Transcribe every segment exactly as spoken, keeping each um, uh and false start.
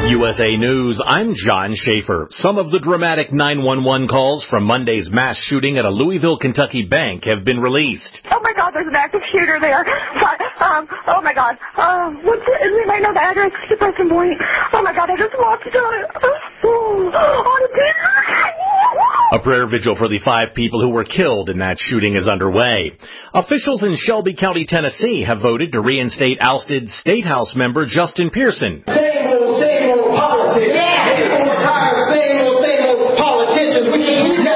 U S A News, I'm John Schaefer. Some of the dramatic nine one one calls from Monday's mass shooting at a Louisville, Kentucky bank have been released. Oh my God, there's an active shooter there. Um, oh my God. Um, what's it? We might know the address. Depression Point. Oh my God, I just walked to it. Oh, a prayer vigil for the five people who were killed in that shooting is underway. Officials in Shelby County, Tennessee have voted to reinstate ousted State House member Justin Pearson. Same old, same old politics. Yeah. People are tired of same old, same old politicians. We need to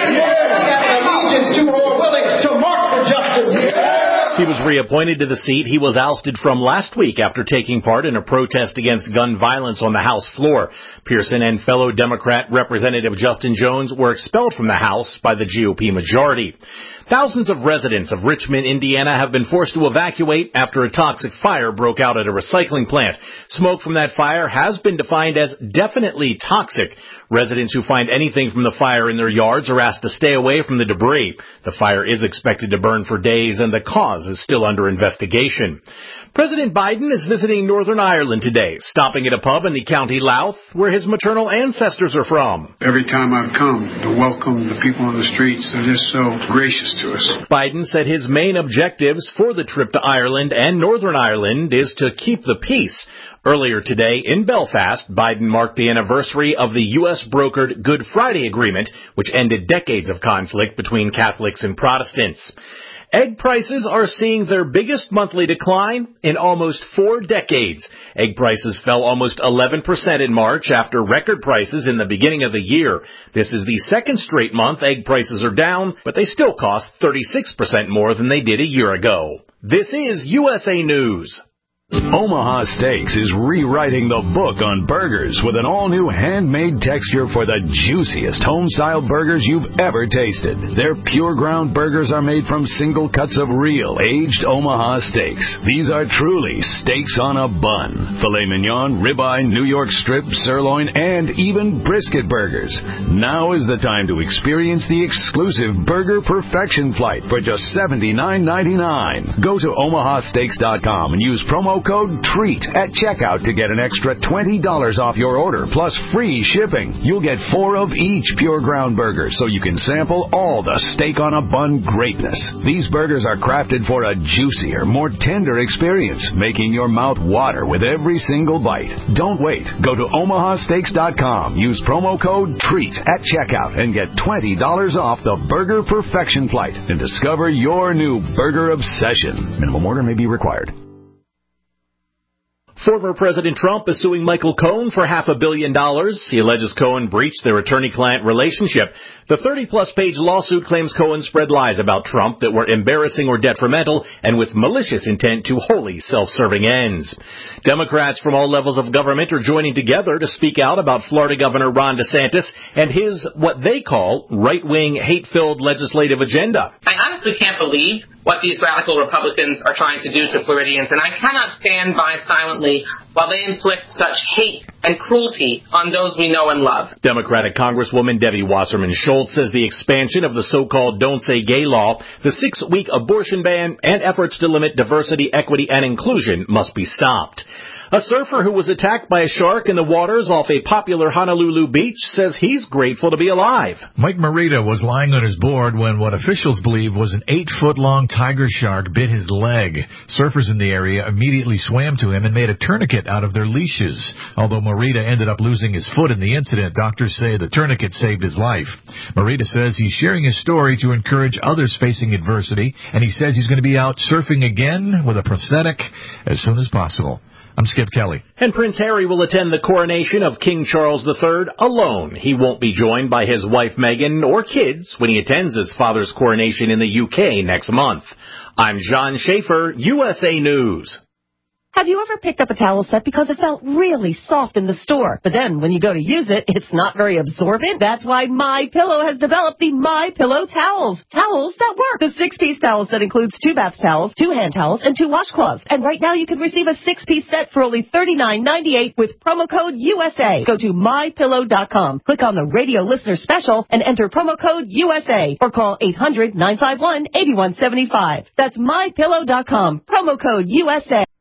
have an allegiance to or willing to march for justice. Yeah. He was reappointed to the seat he was ousted from last week after taking part in a protest against gun violence on the House floor. Pearson and fellow Democrat Representative Justin Jones were expelled from the House by the G O P majority. Thousands of residents of Richmond, Indiana have been forced to evacuate after a toxic fire broke out at a recycling plant. Smoke from that fire has been defined as definitely toxic. Residents who find anything from the fire in their yards are asked to stay away from the debris. The fire is expected to burn for days, and the cause is still under investigation. President Biden is visiting Northern Ireland today, stopping at a pub in the County Louth, where his maternal ancestors are from. Every time I've come, the welcome, the people on the streets, they're just so gracious to us. Biden said his main objectives for the trip to Ireland and Northern Ireland is to keep the peace. Earlier today in Belfast, Biden marked the anniversary of the U S brokered Good Friday Agreement, which ended decades of conflict between Catholics and Protestants. Egg prices are seeing their biggest monthly decline in almost four decades. Egg prices fell almost eleven percent in March after record prices in the beginning of the year. This is the second straight month egg prices are down, but they still cost thirty-six percent more than they did a year ago. This is U S A News. Omaha Steaks is rewriting the book on burgers with an all-new handmade texture for the juiciest home-style burgers you've ever tasted. Their pure ground burgers are made from single cuts of real, aged Omaha steaks. These are truly steaks on a bun. Filet mignon, ribeye, New York strip, sirloin, and even brisket burgers. Now is the time to experience the exclusive Burger Perfection Flight for just seventy-nine ninety-nine. Go to omaha steaks dot com and use promo code TREAT at checkout to get an extra twenty dollars off your order, plus free shipping. You'll get four of each pure ground burger, so you can sample all the steak on a bun greatness. These burgers are crafted for a juicier, more tender experience, making your mouth water with every single bite. Don't wait. Go to omaha steaks dot com, use promo code TREAT at checkout, and get twenty dollars off the Burger Perfection Flight and discover your new burger obsession. Minimum order may be required. Former President Trump is suing Michael Cohen for half a billion dollars. He alleges Cohen breached their attorney-client relationship. The thirty-plus page lawsuit claims Cohen spread lies about Trump that were embarrassing or detrimental and with malicious intent to wholly self-serving ends. Democrats from all levels of government are joining together to speak out about Florida Governor Ron DeSantis and his, what they call, right-wing, hate-filled legislative agenda. I honestly can't believe what these radical Republicans are trying to do to Floridians, and I cannot stand by silently while they inflict such hate and cruelty on those we know and love. Democratic Congresswoman Debbie Wasserman Schultz says the expansion of the so-called Don't Say Gay law, the six-week abortion ban, and efforts to limit diversity, equity, and inclusion must be stopped. A surfer who was attacked by a shark in the waters off a popular Honolulu beach says he's grateful to be alive. Mike Morita was lying on his board when what officials believe was an eight-foot-long tiger shark bit his leg. Surfers in the area immediately swam to him and made a tourniquet out of their leashes. Although Morita ended up losing his foot in the incident, doctors say the tourniquet saved his life. Morita says he's sharing his story to encourage others facing adversity, and he says he's going to be out surfing again with a prosthetic as soon as possible. I'm Skip Kelly. And Prince Harry will attend the coronation of King Charles the Third alone. He won't be joined by his wife Meghan or kids when he attends his father's coronation in the U K next month. I'm John Schaefer, U S A News. Have you ever picked up a towel set because it felt really soft in the store, but then when you go to use it, it's not very absorbent? That's why MyPillow has developed the MyPillow towels. Towels that work. The six-piece towel set includes two bath towels, two hand towels, and two washcloths. And right now you can receive a six-piece set for only thirty-nine ninety-eight with promo code U S A. Go to my pillow dot com, click on the radio listener special, and enter promo code U S A, or call eight hundred nine five one eight one seven five. That's my pillow dot com, promo code U S A.